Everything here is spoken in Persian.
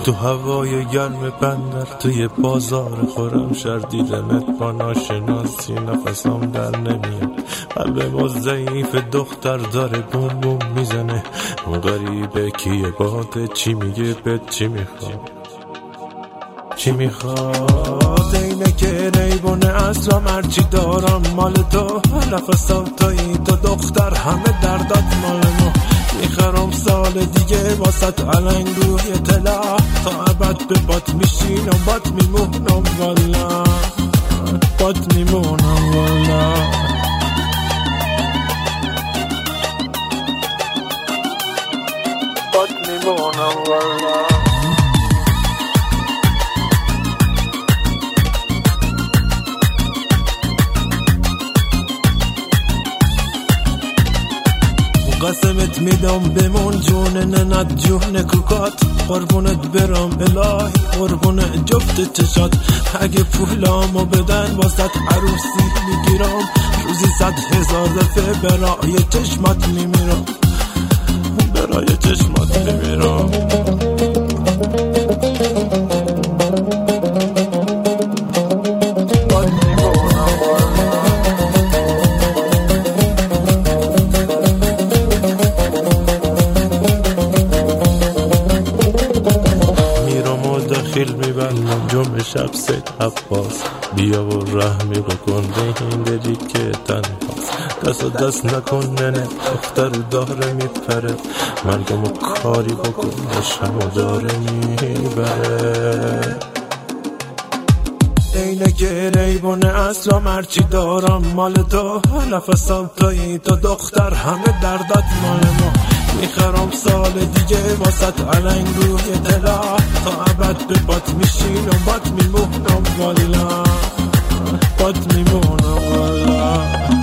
تو هوای گرم بندر توی بازار خورم شر دیدمت با ناشناسی نفسم در نمیاد. قلب ما ضعیف دختر داره بوم بوم میزنه. اون غریبه کیه باده چی میگه بهت چی میخواد چی میخواد. اینه که ریبونه اصلا هرچی دارم مال تو. نفسم توی تو دختر همه دردات مال ما. میخرم سال دیگه واسط علنگ روی طلا. تا ابد به بات میشینم بات میمونم والا. بات میمونم والا. بات میمونم والا. قسمت میدم بمون جون ننت جون کوکات. قربونت برم الهی قربون جفت چشات. اگه پولامو بدن واسط عروسی میگیرم. روزی 100,000 دفعه برای چشمات میمیرم. برای چشمات میمیرم. خیل میبندم جمعه شب سید عباس. بیا و رحمی بکن به این دلی که تنهاست. دست و دست نکن ننه دختر داره میپره. مرگمو کاری بکن عشقمو داره میبره. اینه که ریبونه اصلا مرچی دارم مال تو. نفسم توی تو دختر همه دردات مال ما. میخرم سال دیگه واسط علنگ روی طلا. تا ابد به بات میشینم بات میمونم والا. بات میمونم والا.